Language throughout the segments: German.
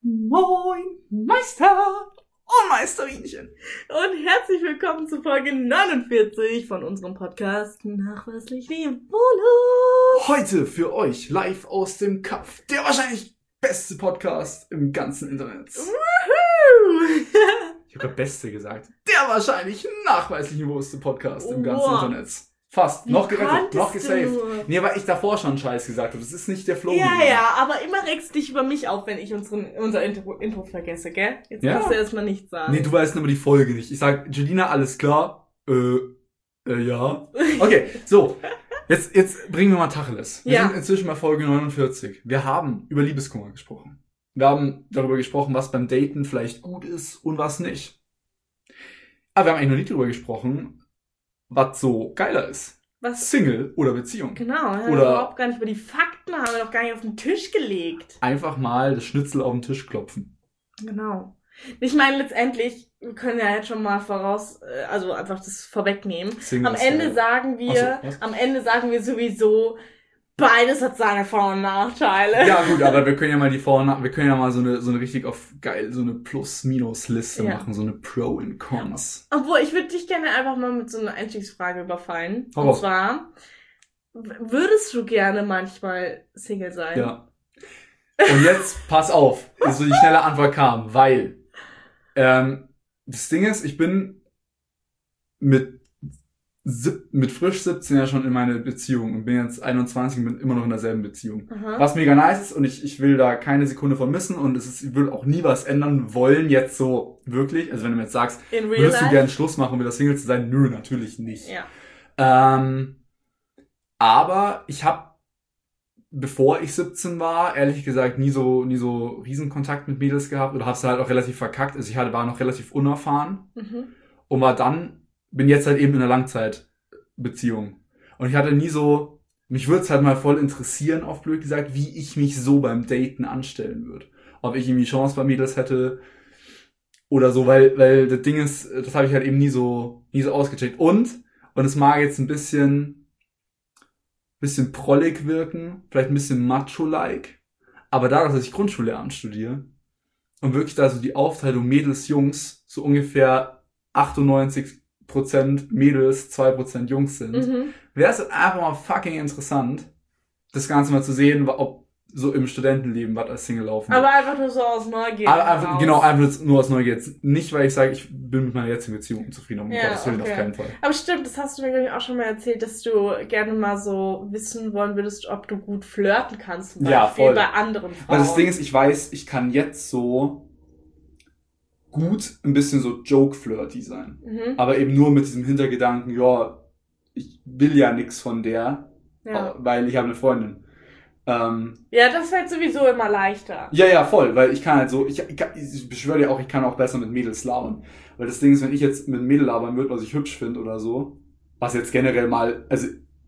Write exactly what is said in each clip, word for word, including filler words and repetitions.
Moin, Meister und Meisterinchen. Und herzlich willkommen zu Folge neunundvierzig von unserem Podcast Nachweislich Niveaulos. Heute für euch live aus dem Kaff. Der wahrscheinlich beste Podcast im ganzen Internet. Woohoo! Ich habe beste gesagt. Der wahrscheinlich nachweislich niveauste Podcast im ganzen Wow. Internet. Fast. Wie Noch gerettet, konntest noch gesaved. du? Nee, weil ich davor schon Scheiß gesagt habe. Das ist nicht der Flow. Ja, gewesen. ja, aber immer regst dich über mich auf, wenn ich unseren, unser Intro, Intro vergesse, gell? Jetzt Ja. kannst du erstmal nichts sagen. Nee, du weißt aber die Folge nicht. Ich sag, Julina, alles klar? Äh, äh, ja. Okay, so. Jetzt, jetzt bringen wir mal Tacheles. Wir Ja. sind inzwischen bei Folge neunundvierzig. Wir haben über Liebeskummer gesprochen. Wir haben darüber gesprochen, was beim Daten vielleicht gut ist und was nicht. Aber wir haben eigentlich noch nicht darüber gesprochen, was so geiler ist. Was? Single oder Beziehung. Genau, wir haben Oder- überhaupt gar nicht über die Fakten, haben wir doch gar nicht auf den Tisch gelegt. Einfach mal das Schnitzel auf den Tisch klopfen. Genau. Ich meine, letztendlich, wir können ja jetzt schon mal voraus, äh, also einfach das vorwegnehmen. Single Am ist Ende geil. sagen wir, Ach so, was? am Ende sagen wir sowieso, beides hat seine Vor- und Nachteile. Ja gut, aber wir können ja mal die Vor- und Nach- wir können ja mal so eine so eine richtig auf geil so eine Plus-Minus-Liste Ja. machen, so eine Pro und Cons. Obwohl, ich würde dich gerne einfach mal mit so einer Einstiegsfrage überfallen. Hau Und raus. zwar, w- würdest du gerne manchmal Single sein? Ja. Und jetzt pass auf, so die schnelle Antwort kam, weil ähm, das Ding ist, ich bin mit sieb- mit frisch siebzehn ja schon in meine Beziehung und bin jetzt einundzwanzig und bin immer noch in derselben Beziehung. Aha. Was mega nice ist und ich, ich will da keine Sekunde von missen und es ist, ich will auch nie was ändern wollen jetzt so wirklich. Also wenn du mir jetzt sagst, In real würdest du life? gerne Schluss machen, um wieder Single zu sein? Nö, natürlich nicht. Ja. Ähm, aber ich habe, bevor ich siebzehn war, ehrlich gesagt nie so nie so Riesenkontakt mit Mädels gehabt oder hab's halt auch relativ verkackt. Also ich hatte, war noch relativ unerfahren Mhm. und war dann, bin jetzt halt eben in einer Langzeitbeziehung. Und ich hatte nie so, mich würde es halt mal voll interessieren, auf blöd gesagt, wie ich mich so beim Daten anstellen würde. Ob ich irgendwie Chance bei Mädels hätte oder so, weil, weil das Ding ist, das habe ich halt eben nie so, nie so ausgecheckt. Und, und es mag jetzt ein bisschen, bisschen prollig wirken, vielleicht ein bisschen macho-like, aber dadurch, dass ich Grundschullehramt studiere und wirklich da so die Aufteilung Mädels, Jungs so ungefähr achtundneunzig Prozent Mädels, zwei Prozent Jungs sind, Mhm. wäre es halt einfach mal fucking interessant, das Ganze mal zu sehen, ob so im Studentenleben was als Single laufen Aber einfach nur so aus Neugier. aber einfach, raus. genau, einfach jetzt nur aus Neugier. Jetzt nicht, weil ich sage, ich bin mit meiner jetzigen Beziehung unzufrieden, um Ja, Gottes Willen, okay. auf keinen Fall. Aber stimmt, das hast du mir, glaube ich, auch schon mal erzählt, dass du gerne mal so wissen wollen würdest, ob du gut flirten kannst, zum Ja, Beispiel voll. bei anderen Frauen. Weil das Ding ist, ich weiß, ich kann jetzt so gut ein bisschen so Joke-flirty sein. Mhm. Aber eben nur mit diesem Hintergedanken, ja, ich will ja nix von der, Ja. weil ich habe eine Freundin. Ähm, ja, das fällt sowieso immer leichter. ja, ja, voll, weil ich kann halt so, ich, ich, kann, ich beschwöre dir auch, ich kann auch besser mit Mädels labern. Weil das Ding ist, wenn ich jetzt mit einem Mädel labern würde, was ich hübsch finde oder so, was jetzt generell mal, also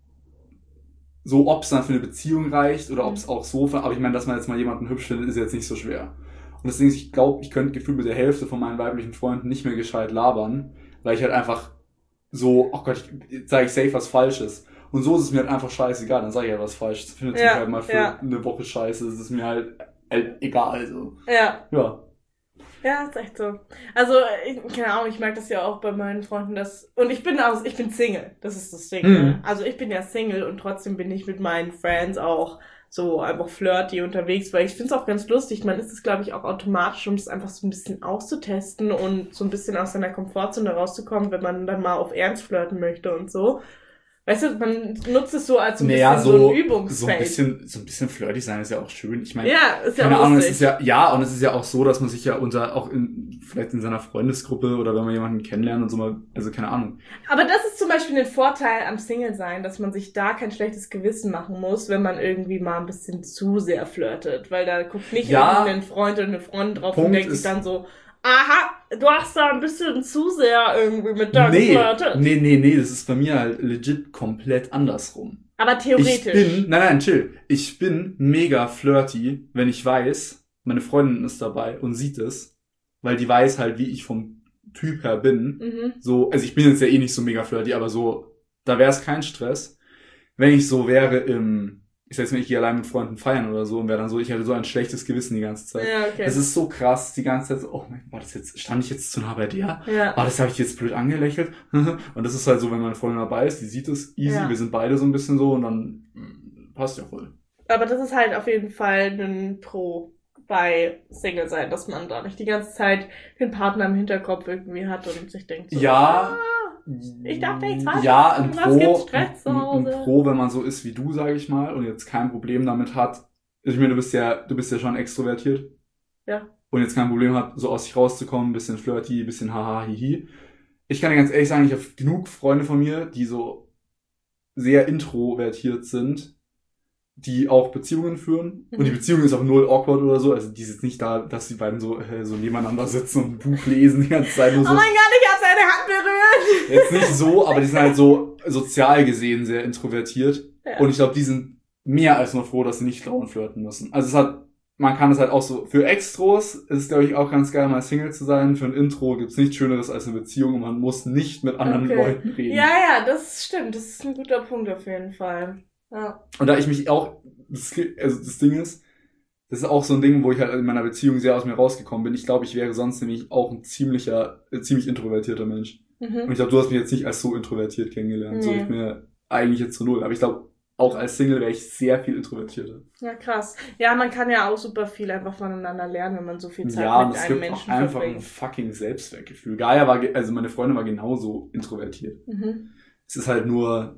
so, ob es dann für eine Beziehung reicht oder ob es auch so, aber ich meine, dass man jetzt mal jemanden hübsch findet, ist jetzt nicht so schwer. Und das Ding ist, ich glaube, ich könnte gefühlt mit der Hälfte von meinen weiblichen Freunden nicht mehr gescheit labern, weil ich halt einfach so, ach Gott, ich sage ich safe was Falsches. Und so ist es mir halt einfach scheißegal, dann sage ich halt was Falsches. Findet sich Ja, halt mal für ja. eine Woche scheiße, das ist mir halt, halt egal, so. Ja. Ja. Ja, ist echt so. Also, ich, keine Ahnung, ich merke das ja auch bei meinen Freunden, dass, und ich bin auch, ich bin Single, das ist das Ding. Mhm. Ne? Also ich bin ja Single und trotzdem bin ich mit meinen Friends auch so einfach flirty unterwegs, weil ich finde es auch ganz lustig. Man ist es, glaube ich, auch automatisch, um es einfach so ein bisschen auszutesten und so ein bisschen aus seiner Komfortzone rauszukommen, wenn man dann mal auf Ernst flirten möchte und so. Weißt du, man nutzt es so als so ein Naja, bisschen so, so ein so ein Übungsfeld. bisschen, so ein bisschen flirty sein ist ja auch schön. Ich meine, Ja, ist ja keine auch Ahnung, es lustig. ist ja, ja, und es ist ja auch so, dass man sich ja unter, auch in, vielleicht in seiner Freundesgruppe oder wenn man jemanden kennenlernt und so mal, also keine Ahnung. Aber das ist zum Beispiel ein Vorteil am Single-Sein, dass man sich da kein schlechtes Gewissen machen muss, wenn man irgendwie mal ein bisschen zu sehr flirtet. Weil da guckt nicht Ja. irgendein Freund oder eine Freundin drauf Punkt und denkt sich ist- dann so, aha, du hast da ein bisschen zu sehr irgendwie mit da Nee, geflirtet. nee, nee, nee, das ist bei mir halt legit komplett andersrum. Aber theoretisch. Ich bin, nein, nein, chill. Ich bin mega flirty, wenn ich weiß, meine Freundin ist dabei und sieht es, weil die weiß halt, wie ich vom Typ her bin. Mhm. So, also ich bin jetzt ja eh nicht so mega flirty, aber so, da wäre es kein Stress. Wenn ich so wäre im, ich sag jetzt mal, ich gehe allein mit Freunden feiern oder so und wäre dann so, ich hätte so ein schlechtes Gewissen die ganze Zeit. Ja, okay. Es ist so krass, die ganze Zeit so, oh mein Gott, war das jetzt, stand ich jetzt zu nah bei dir? Ja. Oh, das habe ich jetzt blöd angelächelt. Und das ist halt so, wenn meine Freundin dabei ist, die sieht es easy, Ja. wir sind beide so ein bisschen so und dann mh, passt ja voll. Aber das ist halt auf jeden Fall ein Pro bei Single sein, dass man da nicht die ganze Zeit den Partner im Hinterkopf irgendwie hat und sich denkt so, Ja, ah, ich dachte, ich weiß, ja, ein was Pro, gibt's Stress zu ein, Hause? ein Pro, wenn man so ist wie du, sage ich mal, und jetzt kein Problem damit hat. Ich meine, du bist ja, du bist ja schon extrovertiert. Ja. Und jetzt kein Problem hat, so aus sich rauszukommen, ein bisschen flirty, ein bisschen haha, hihi. Ich kann dir ganz ehrlich sagen, ich habe genug Freunde von mir, die so sehr introvertiert sind, die auch Beziehungen führen. Mhm. Und die Beziehung ist auch null awkward oder so. Also die ist jetzt nicht da, dass die beiden so, äh, so nebeneinander sitzen und ein Buch lesen die ganze Zeit. Nur so. Oh mein Gott, ich hab seine Hand berührt! Jetzt nicht so, aber die sind halt so sozial gesehen sehr introvertiert. Ja. Und ich glaube, die sind mehr als nur froh, dass sie nicht dauernd flirten müssen. Also es hat, man kann es halt auch so, für Extros ist es, glaube ich, auch ganz geil, mal Single zu sein. Für ein Intro gibt's nichts Schöneres als eine Beziehung und man muss nicht mit anderen Okay. Leuten reden. Ja, ja, das stimmt. Das ist ein guter Punkt auf jeden Fall. Ja. Und da ich mich auch, das, also das Ding ist, das ist auch so ein Ding, wo ich halt in meiner Beziehung sehr aus mir rausgekommen bin. Ich glaube, ich wäre sonst nämlich auch ein ziemlicher, äh, ziemlich introvertierter Mensch. Mhm. Und ich glaube, du hast mich jetzt nicht als so introvertiert kennengelernt. Nee. So, ich bin ja eigentlich jetzt zu null. Aber ich glaube, auch als Single wäre ich sehr viel introvertierter. Ja, krass. Ja, man kann ja auch super viel einfach voneinander lernen, wenn man so viel Zeit Ja, und mit es einem gibt auch Menschen einfach ein verbringt. fucking Selbstwertgefühl. Gaia war, ge- also meine Freundin war genauso introvertiert. Mhm. Es ist halt nur,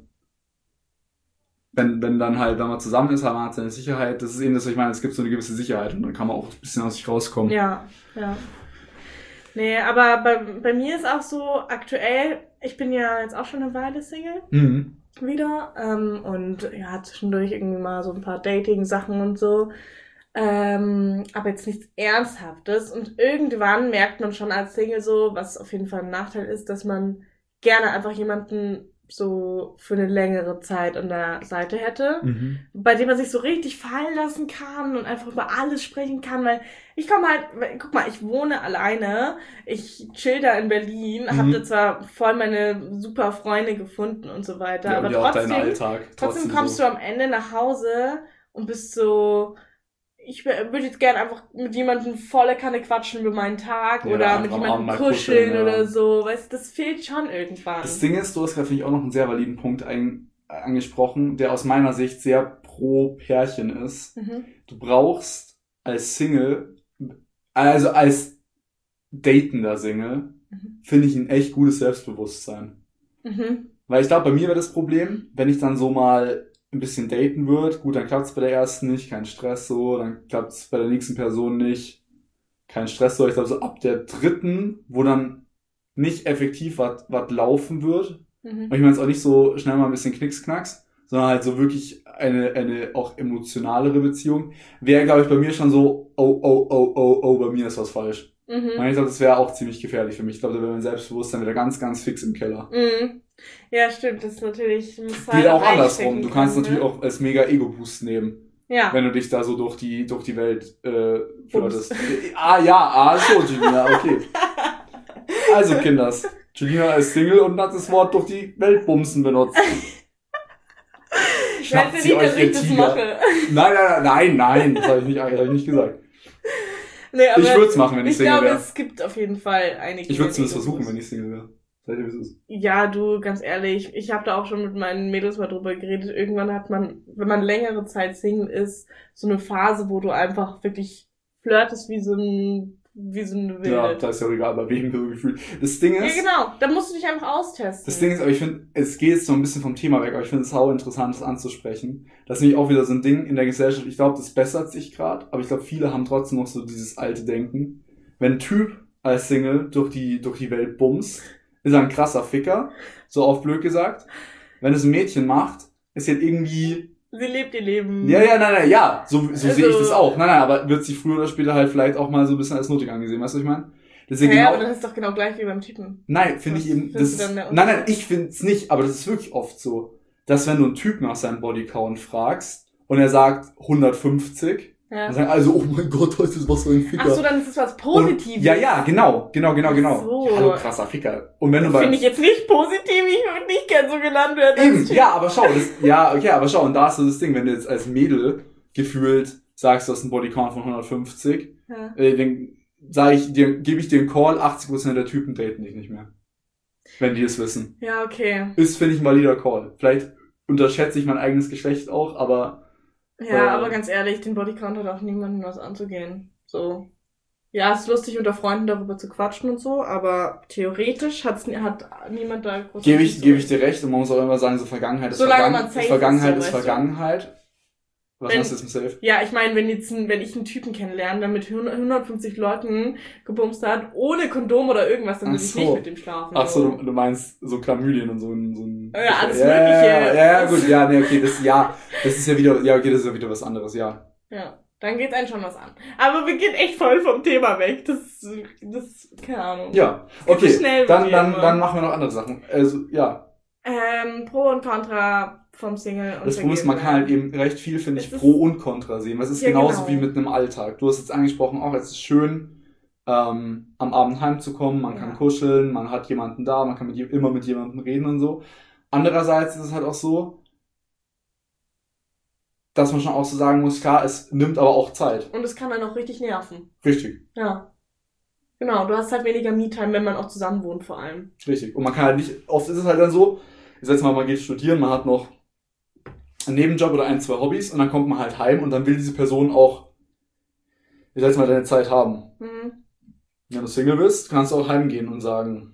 wenn, wenn dann halt, wenn man zusammen ist, man hat seine Sicherheit. Das ist eben das, was ich meine, es gibt so eine gewisse Sicherheit und dann kann man auch ein bisschen aus sich rauskommen. Ja, ja. Nee, aber bei, bei mir ist auch so aktuell, ich bin ja jetzt auch schon eine Weile Single Mhm. wieder ähm, und ja, zwischendurch irgendwie mal so ein paar Dating-Sachen und so. Ähm, aber jetzt nichts Ernsthaftes. Und irgendwann merkt man schon als Single so, was auf jeden Fall ein Nachteil ist, dass man gerne einfach jemanden so für eine längere Zeit an der Seite hätte, Mhm. bei dem man sich so richtig fallen lassen kann und einfach über alles sprechen kann, weil ich komme halt, guck mal, ich wohne alleine, ich chill da in Berlin, Mhm. hab da zwar voll meine super Freunde gefunden und so weiter, Ja, aber und ja auch deinen trotzdem, Alltag. trotzdem kommst so. du am Ende nach Hause und bist so, ich würde jetzt gerne einfach mit jemandem volle Kanne quatschen über meinen Tag Ja, oder einfach mit am jemandem Abend mal kuscheln kuscheln, ja. oder so, weißt du, das fehlt schon irgendwann. Das Ding ist, du hast gerade, finde ich, auch noch einen sehr validen Punkt ein, angesprochen, der aus meiner Sicht sehr pro Pärchen ist. Mhm. Du brauchst als Single, also als datender Single, Mhm. finde ich ein echt gutes Selbstbewusstsein. Mhm. Weil ich glaube, bei mir wäre das Problem, wenn ich dann so mal ein bisschen daten würde, gut, dann klappt es bei der ersten nicht, kein Stress so, dann klappt es bei der nächsten Person nicht, kein Stress so. Ich glaube, so ab der dritten, wo dann nicht effektiv was was laufen wird, Mhm. und ich meine jetzt auch nicht so schnell mal ein bisschen Knicks-Knacks, sondern halt so wirklich eine eine auch emotionalere Beziehung, wäre, glaube ich, bei mir schon so, oh, oh, oh, oh, oh, bei mir ist was falsch. Mhm. Und ich glaube, das wäre auch ziemlich gefährlich für mich. Ich glaube, da wäre mein Selbstbewusstsein wieder ganz, ganz fix im Keller. Mhm. Ja, stimmt, das ist natürlich... muss Geht halt auch andersrum. einstecken Du kannst können, natürlich ne? auch als mega Ego-Boost nehmen, Ja. wenn du dich da so durch die durch die Welt äh, flirtest. ah ja, ah so, Julina, okay. Also Kinders, Julina ist Single und hat das Wort durch die Welt bumsen benutzt. Ich Schnappt weiß sie ja nicht, euch, dass ihr ich das Tiger. mache. Nein, nein, nein, nein, das habe ich nicht, das hab ich nicht gesagt. Nee, aber Ich würde es machen, wenn ich, ich Single glaube, wäre. es gibt auf jeden Fall einige... Ich würde es zumindest Egos. versuchen, wenn ich Single wäre. Seid ihr, wie es ist? Ja, du, ganz ehrlich, ich habe da auch schon mit meinen Mädels mal drüber geredet. Irgendwann hat man, wenn man längere Zeit Single ist, so eine Phase, wo du einfach wirklich flirtest wie so ein, wie so eine Wilde. Ja, da ist ja auch egal, bei wem du gefühlt. Das Ding Ja, ist, genau. Da musst du dich einfach austesten. das Ding ist, aber ich finde, es geht jetzt so ein bisschen vom Thema weg, aber ich finde es sau interessant, das anzusprechen. Das ist nämlich auch wieder so ein Ding in der Gesellschaft. Ich glaube, das bessert sich gerade, aber ich glaube, viele haben trotzdem noch so dieses alte Denken. Wenn ein Typ als Single durch die, durch die Welt bumst, ist er ein krasser Ficker, so oft blöd gesagt. Wenn es ein Mädchen macht, ist halt irgendwie, Sie lebt ihr Leben. ja, ja, nein, nein, ja, so, so Also- sehe ich das auch. Nein, nein, aber wird sie früher oder später halt vielleicht auch mal so ein bisschen als nötig angesehen, weißt du, was ich meine? Deswegen Ja, genau, aber das ist doch genau gleich wie beim Typen. nein, finde Was ich eben, das findest du ist, dann der nein, nein, Unterschied? ich finde es nicht, aber das ist wirklich oft so, dass wenn du einen Typ nach seinem Bodycount fragst und er sagt hundertfünfzig, Ja. Dann sagen also, oh mein Gott, heute ist was für ein Ficker. Ach so, dann ist es was Positives. Und, ja, ja, genau, genau, genau, genau. So. Ja, hallo, krasser Ficker. Und wenn du bei... Finde ich jetzt nicht positiv, ich würde nicht gern so genannt werden. Eben, ja, aber schau, das, ja, okay, aber schau, und da ist so das Ding, wenn du jetzt als Mädel gefühlt sagst, du hast einen Bodycount von hundertfünfzig, Ja. äh, dann sage ich dir, gebe ich dir einen Call, achtzig Prozent der Typen daten dich nicht mehr. Wenn die es wissen. Ja, okay. Ist, finde ich, ein valider Call. Vielleicht unterschätze ich mein eigenes Geschlecht auch, aber... Ja, äh, aber ganz ehrlich, den Bodycount hat auch niemandem was anzugehen. So. Ja, es ist lustig, unter Freunden darüber zu quatschen und so, aber theoretisch hat's, hat niemand da groß... Gebe ich, gebe ich dir recht, und man muss auch immer sagen, so Vergangenheit ist Solange Vergangenheit. man safe Vergangenheit ist, ist so, weißt du. Vergangenheit. Was Wenn- meinst du jetzt mit safe? Ja, ich meine, wenn jetzt ein, wenn ich einen Typen kennenlerne, der mit hundertfünfzig Leuten gebumst hat, ohne Kondom oder irgendwas, dann Ach will ich so. nicht mit dem schlafen. Ach so, du, du meinst so Chlamydien und so ein... So ein Ja, alles ja, Mögliche. Ja, ja, ja, gut, ja, nee, okay, das, ja, das ist ja wieder, ja, okay, das ist ja wieder was anderes, ja. Ja, dann geht's einen schon was an. Aber wir gehen echt voll vom Thema weg. Das, das, keine Ahnung. Ja, geht so okay, schnell mit dann, dir dann, immer. dann machen wir noch andere Sachen. Also, ja, Ähm, Pro und Contra vom Single und das Problem ist, man kann halt eben recht viel, finde ich, Es ist- Pro und Contra sehen. Das ist Ja, genauso genau. wie mit einem Alltag. Du hast jetzt angesprochen, auch es ist schön, ähm, am Abend heimzukommen, man kann Ja. kuscheln, man hat jemanden da, man kann mit, je- immer mit jemandem reden und so. Andererseits ist es halt auch so, dass man schon auch so sagen muss, klar, es nimmt aber auch Zeit. Und es kann dann auch richtig nerven. Richtig, Ja. Genau, du hast halt weniger Me-Time, wenn man auch zusammen wohnt vor allem. richtig. Und man kann halt nicht, oft ist es halt dann so, ich sag jetzt mal, man geht studieren, man hat noch einen Nebenjob oder ein, zwei Hobbys und dann kommt man halt heim und dann will diese Person auch, ich sag jetzt mal, deine Zeit haben. Mhm. Wenn du Single bist, kannst du auch heimgehen und sagen,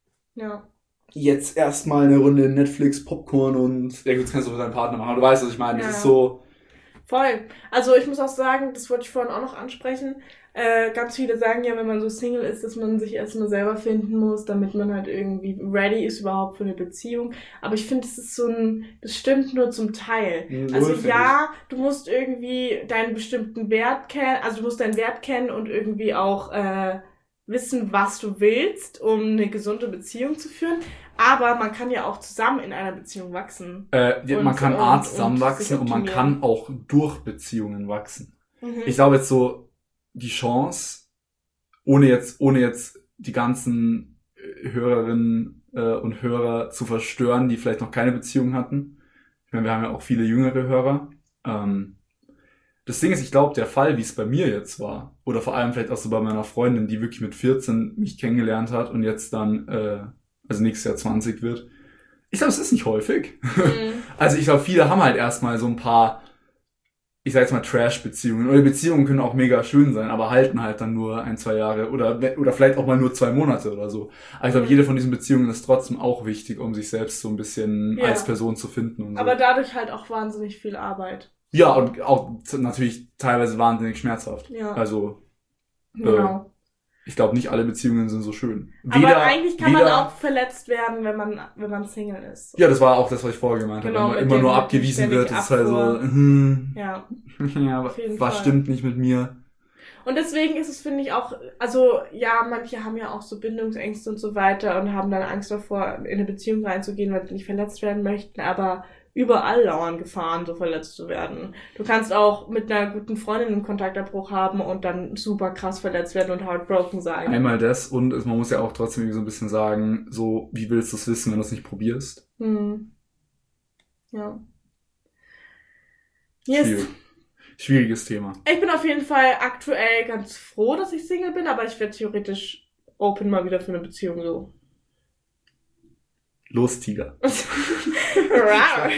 Ja. jetzt erstmal eine Runde Netflix, Popcorn und, ja gut, das kannst du mit deinem Partner machen, aber du weißt, was ich meine. Das Ja. ist so, Voll. Also ich muss auch sagen, das wollte ich vorhin auch noch ansprechen, äh, ganz viele sagen ja, wenn man so Single ist, dass man sich erstmal selber finden muss, damit man halt irgendwie ready ist überhaupt für eine Beziehung. Aber ich finde, das ist so ein, das stimmt nur zum Teil. Null, Also finde ja, du musst irgendwie deinen bestimmten Wert kennen, also du musst deinen Wert kennen und irgendwie auch äh, wissen, was du willst, um eine gesunde Beziehung zu führen. Aber man kann ja auch zusammen in einer Beziehung wachsen. äh, Und- man kann und- A und zusammenwachsen sich und man optimieren. kann auch durch Beziehungen wachsen. Mhm. Ich glaube jetzt so, die Chance, ohne jetzt, ohne jetzt die ganzen äh, Hörerinnen äh, und Hörer zu verstören, die vielleicht noch keine Beziehung hatten. Ich meine, wir haben ja auch viele jüngere Hörer. Ähm, das Ding ist, ich glaube, der Fall, wie es bei mir jetzt war, oder vor allem vielleicht auch so bei meiner Freundin, die wirklich mit vierzehn mich kennengelernt hat und jetzt dann, äh, also nächstes Jahr zwanzig wird, ich glaube, es ist nicht häufig. Mhm. Also ich glaube, viele haben halt erstmal so ein paar, ich sag jetzt mal Trash-Beziehungen. Oder Beziehungen können auch mega schön sein, aber halten halt dann nur ein, zwei Jahre oder oder vielleicht auch mal nur zwei Monate oder so. Aber ich glaube, jede von diesen Beziehungen ist trotzdem auch wichtig, um sich selbst so ein bisschen Ja. als Person zu finden und so. Aber dadurch halt auch wahnsinnig viel Arbeit. Ja, und auch t- natürlich teilweise wahnsinnig schmerzhaft. Ja. Also, Genau. ich glaube, nicht alle Beziehungen sind so schön. Aber eigentlich kann man weder- auch verletzt werden, wenn man wenn man Single ist. Ja, das war auch das, was ich vorher gemeint Genau, habe. Wenn man mit immer dem- nur mit dem abgewiesen wird, ständig ist halt so, Abfuhr. hm, Ja. ja, Auf jeden was Fall. stimmt nicht mit mir? Und deswegen ist es, finde ich, auch, also ja, manche haben ja auch so Bindungsängste und so weiter und haben dann Angst davor, in eine Beziehung reinzugehen, weil sie nicht verletzt werden möchten, aber überall lauern Gefahren, so verletzt zu werden. Du kannst auch mit einer guten Freundin einen Kontaktabbruch haben und dann super krass verletzt werden und heartbroken sein. Einmal das und es, man muss ja auch trotzdem irgendwie so ein bisschen sagen, so, wie willst du es wissen, wenn du es nicht probierst? Hm. Ja. Yes. Schwierig. Schwieriges Thema. Ich bin auf jeden Fall aktuell ganz froh, dass ich Single bin, aber ich wäre theoretisch open mal wieder für eine Beziehung so. Los, Tiger. Rar.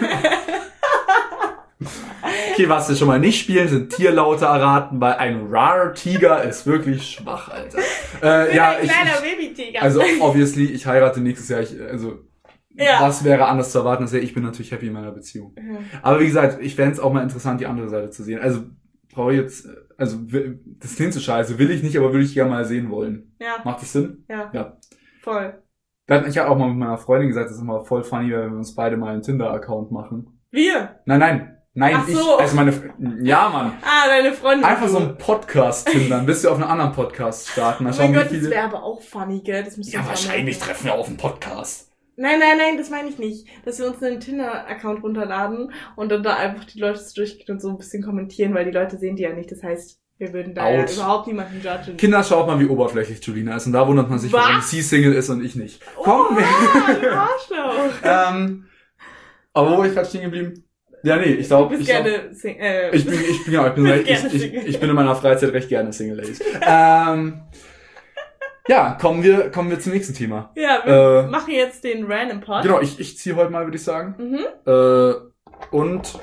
Okay, was wir schon mal nicht spielen, sind Tierlaute erraten, weil ein Rar Tiger ist wirklich schwach, Alter. Äh, ja, ein ich, kleiner ich, Babytiger. also obviously, ich heirate nächstes Jahr, ich, also Ja. was wäre anders zu erwarten, als ich bin natürlich happy in meiner Beziehung. Ja. Aber wie gesagt, ich fände es auch mal interessant, die andere Seite zu sehen. Also brauche ich jetzt, also w- das klingt so scheiße, will ich nicht, aber würde ich gerne mal sehen wollen. Ja, Macht das Sinn? ja, Ja. voll. Da hat ich ja auch mal mit meiner Freundin gesagt, das ist immer voll funny, wenn wir uns beide mal einen Tinder-Account machen. Wir? Nein, nein, nein, Ach ich, so. also meine, ja, Mann. Ah, deine Freundin. Einfach so ein Podcast-Tindern, bis wir auf einen anderen Podcast starten. Mal Oh mein schauen, Gott, wie das viele... wäre aber auch funny, gell? Das müssen Ja, wir wahrscheinlich machen. treffen wir auf einen Podcast. Nein, nein, nein, das meine ich nicht. Dass wir uns einen Tinder-Account runterladen und dann da einfach die Leute so durchgehen und so ein bisschen kommentieren, weil die Leute sehen die ja nicht. Das heißt, wir würden da ja überhaupt niemanden judgen. Kinder, schaut mal, wie oberflächlich Julina ist. Und da wundert man sich, Was? warum sie Single ist und ich nicht. Oh, Komm, du Arschloch. ähm, aber wo war ich gerade stehen geblieben? Ja, nee, ich glaube, Du bist ich, glaub, gerne Sing- äh, ich bin, ich bin, ja, ich bin, Du recht, bist ich, gerne ich, Single. ich bin in meiner Freizeit recht gerne Single Ladies. ähm, ja, kommen wir, kommen wir zum nächsten Thema. Ja, wir Äh, machen jetzt den Random Pod. Genau, ich, ich ziehe heute mal, würde ich sagen. Mhm. Äh, und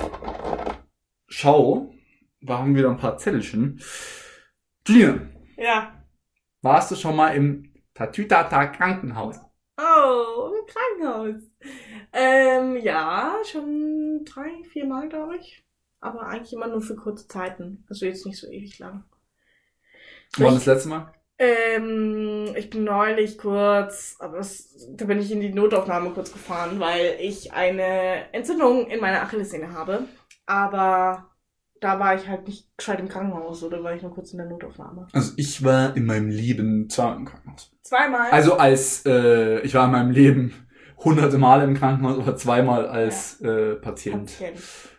schau, da haben wir wieder ein paar Zettelchen. Julina, Ja. warst du schon mal im Tatütata Krankenhaus? Oh, im Krankenhaus. Ähm, ja, schon drei, vier Mal, glaube ich. Aber eigentlich immer nur für kurze Zeiten. Also jetzt nicht so ewig lang. Wann das letzte Mal? Ähm, ich bin neulich kurz, aber es, da bin ich in die Notaufnahme kurz gefahren, weil ich eine Entzündung in meiner Achillessehne habe. Aber da war ich halt nicht gescheit im Krankenhaus, oder war ich nur kurz in der Notaufnahme. Also ich war in meinem Leben zweimal im Krankenhaus. Zweimal? Also als, äh, ich war in meinem Leben hunderte Male im Krankenhaus, aber zweimal als ja. äh, Patient. Patient.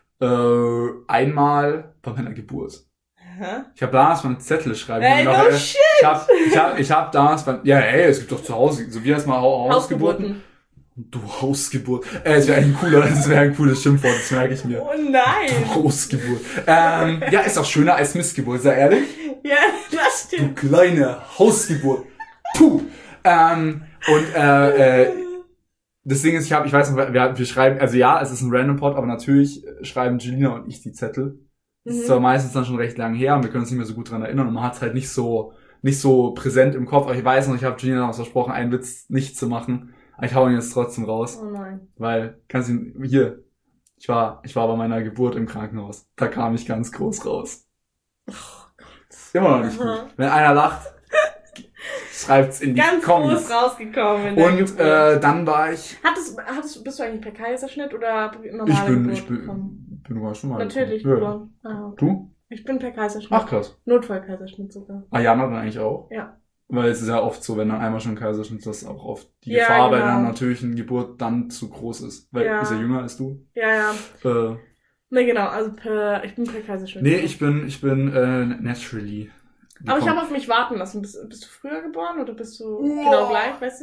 Äh, einmal bei meiner Geburt. Hä? Ich habe damals mal einen Zettel schreiben. Ey, noch, no äh, shit! Ich habe ich hab, ich hab damals beim, ja, ey, es gibt doch zu Hause, so wie heißt mal Hausgeburten. Hausgeburten. Du Hausgeburt. Äh, es wäre ein cooler, es wäre ein cooles Schimpfwort, das merke ich mir. Oh nein! Du Hausgeburt. Ähm, ja, ist auch schöner als Missgeburt, sei ehrlich. Ja, das Du stimmt. kleine Hausgeburt. Puh. Ähm, und äh, äh, das Ding ist, ich habe, ich weiß noch, wir, wir schreiben, also ja, es ist ein Random Pod, aber natürlich schreiben Julina und ich die Zettel. Das ist Mhm. zwar meistens dann schon recht lang her und wir können uns nicht mehr so gut dran erinnern und man hat es halt nicht so nicht so präsent im Kopf, aber ich weiß noch, ich habe Julina noch versprochen, einen Witz nicht zu machen. Aber ich hau ihn jetzt trotzdem raus, Oh nein. weil, kannst du hier, ich war, ich war bei meiner Geburt im Krankenhaus. Da kam ich ganz groß raus. Oh Gott. Immer noch nicht gut. Wenn einer lacht, schreibt's in die Ganz Comments. groß rausgekommen. In der Und Geburt. äh, dann war ich, Hattest, hattest, bist du eigentlich per Kaiserschnitt oder normale ich bin, Geburt ich bin, gekommen? bin sogar schon mal Natürlich, gekommen. Ja. geboren. Ah, okay. Du? Ich bin per Kaiserschnitt. Ach krass. Notfall-Kaiserschnitt sogar. Ah, Jana dann eigentlich auch? Ja. Weil es ist ja oft so, wenn dann einmal schon Kaiserschnitt ist, dass auch oft die Ja, Gefahr bei genau. einer natürlichen Geburt dann zu groß ist. Weil Ja. ist er jünger als du. Ja, ja. Äh, Ne, genau, also per, ich bin per Kaiserschnitt. nee, ich bin, ich bin äh, naturally. Aber ich gekommen. habe auf mich warten lassen. Bist, bist du früher geboren oder bist du Uah. genau gleich, weißt du?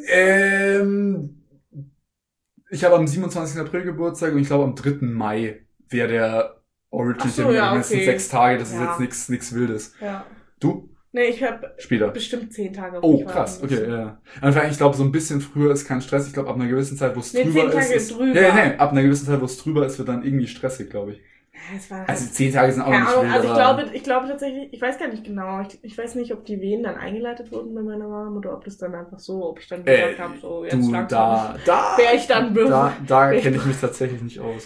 Ähm, ich habe am siebenundzwanzigsten April Geburtstag und ich glaube am dritten Mai wäre der Origin Ach so, Termin. ja, Das sind okay. sechs Tage, das ist Ja. jetzt nichts nichts Wildes. Ja. Du? Nee, ich habe Später. bestimmt zehn Tage auf Oh, mich krass, warten okay, müssen. ja. Einfach, ich glaube, so ein bisschen früher ist kein Stress. Ich glaube, ab einer gewissen Zeit, wo es Nee, drüber zehn ist. Tage ist drüber. Ja, ja, nee, ab einer gewissen Zeit, wo es drüber ist, wird dann irgendwie stressig, glaube ich. Ja, es war Also zehn Tage sind auch keine nicht Ahnung, wild, also ich aber- glaube, ich glaube tatsächlich, ich weiß gar nicht genau, ich, ich weiß nicht, ob die Wehen dann eingeleitet wurden bei meiner Mom oder ob das dann einfach so, ob ich dann gesagt Äh, habe, so jetzt Du, langsam. da, da, Wär ich dann be- da, da wär ich- kenne ich mich tatsächlich nicht aus.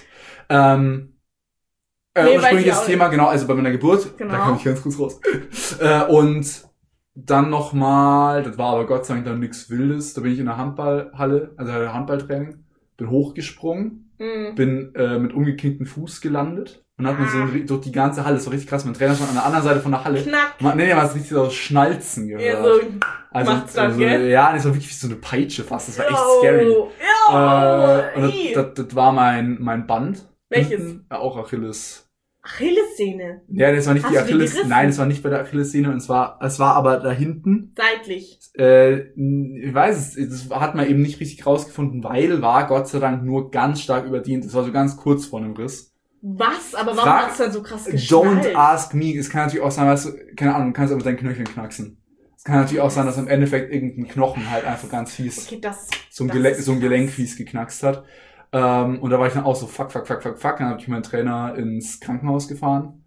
Ähm, äh, Nee, weiß ich ursprüngliches auch Thema, nicht. genau, also bei meiner Geburt, Genau. da kam ich ganz kurz raus. äh, und dann nochmal, das war aber Gott sei Dank dann nichts Wildes, da bin ich in der Handballhalle, also hatte Handballtraining, bin hochgesprungen, Mhm. bin äh, mit umgekicktem Fuß gelandet und hat man so Ah. durch die ganze Halle, das war richtig krass, mein Trainer stand an der anderen Seite von der Halle. Knack. Man, nee, nee, man hat richtig so Schnalzen gehört. Ja, so also, macht's dann, also gell? ja, das war wirklich wie so eine Peitsche fast, das war echt Yo, scary. yo, Äh, und ey. das, das, das war mein, mein Band. Welches? Hinten, ja, auch Achilles. Achillessehne. Ja, das war nicht Hast die du die Achilles, gerissen? nein, es war nicht bei der Achillessehne, und es war, es war aber da hinten, Seitlich. äh, ich weiß es, das hat man eben nicht richtig rausgefunden, weil war Gott sei Dank nur ganz stark überdient, es war so ganz kurz vor dem Riss. Was? Aber warum Frag- hat's dann so krass geschnallt? Don't ask me, es kann natürlich auch sein, weißt du, keine Ahnung, du kannst aber deinen Knöchel knacksen. Es kann natürlich auch sein, dass im Endeffekt irgendein Knochen halt einfach ganz fies, Okay, das, so ein, das Gele ist so ein krass. Gelenk fies geknackst hat. Ähm, und da war ich dann auch so, fuck, fuck, fuck, fuck, fuck. Dann habe ich meinen Trainer ins Krankenhaus gefahren.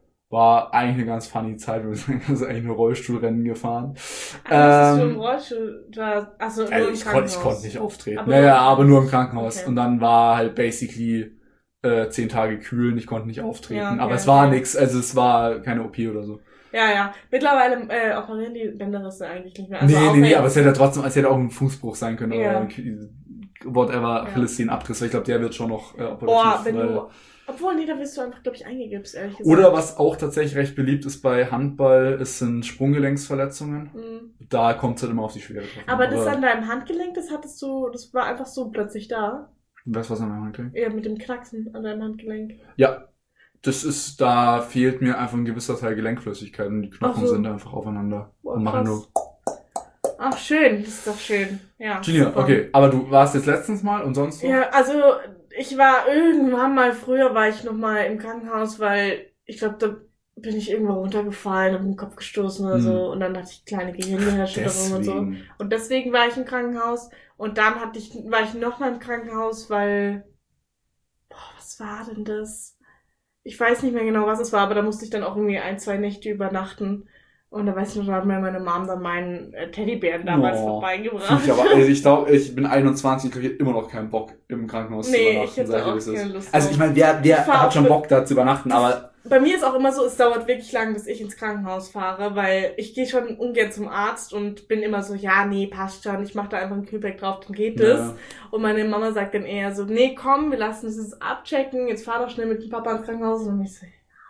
War eigentlich eine ganz funny Zeit, wir sind also eigentlich nur Rollstuhlrennen gefahren. Ah, musstest du Ähm, im Rollstuhl, da, also nur Also im ich, konnte, ich Krankenhaus? konnte nicht Oh, auftreten. aber- naja, aber nur im Krankenhaus. Okay. Und dann war halt basically äh, zehn Tage kühlen, ich konnte nicht auftreten. Ja, okay, aber es war okay. nix, also es war keine O P oder so. Ja, ja. Mittlerweile äh, operieren die Bänderrisse eigentlich nicht mehr. Also nee, außer nee, nee, jetzt- aber es hätte ja trotzdem, es hätte auch ein Fußbruch sein können Ja. oder ein K- whatever, Ja. Achillessehnenabriss, weil ich glaube, der wird schon noch äh, operativ. Boah, wenn weil, du... Obwohl, nee, da wirst du einfach, glaube ich, eingegipst, ehrlich gesagt. oder was auch tatsächlich recht beliebt ist bei Handball, es sind Sprunggelenksverletzungen. Mhm. Da kommt es halt immer auf die Schwere drauf an. Aber das an deinem Handgelenk, das hattest du, das war einfach so plötzlich da. Weißt du, was an meinem Handgelenk? Ja, mit dem Knacksen an deinem Handgelenk. Ja, das ist, da fehlt mir einfach ein gewisser Teil Gelenkflüssigkeit und die Knochen Ach so. sind einfach aufeinander Boah, und machen krass. nur... Ach, schön, das ist doch schön. Ja, Genial, super. okay. Aber du warst jetzt letztens mal und sonst noch? Ja, also ich war irgendwann mal, früher war ich noch mal im Krankenhaus, weil ich glaube, da bin ich irgendwo runtergefallen und den Kopf gestoßen oder Hm. so und dann hatte ich kleine Gehirnerschütterung und so. Deswegen. Und deswegen war ich im Krankenhaus und dann hatte ich, war ich noch mal im Krankenhaus, weil, boah, was war denn das? Ich weiß nicht mehr genau, was es war, aber da musste ich dann auch irgendwie ein, zwei Nächte übernachten. Und da weiß ich noch, da hat mir meine Mom dann meinen äh, Teddybären damals Oh, vorbeigebracht. Ich, aber, also ich glaube, ich bin einundzwanzig, ich habe immer noch keinen Bock im Krankenhaus Nee, zu übernachten. ich hätte sag dir, auch wie es ist. keine Lust Also drauf. ich meine, wer, Ich wer fahr hat auch schon mit- Bock da zu übernachten, aber Bei mir ist auch immer so, es dauert wirklich lang, bis ich ins Krankenhaus fahre, weil ich gehe schon ungern zum Arzt und bin immer so, ja, nee, passt schon, ich mache da einfach ein Kühlpack drauf, dann geht es. Ja. Und meine Mama sagt dann eher so, nee, komm, wir lassen es jetzt abchecken, jetzt fahr doch schnell mit dem Papa ins Krankenhaus. Und ich so,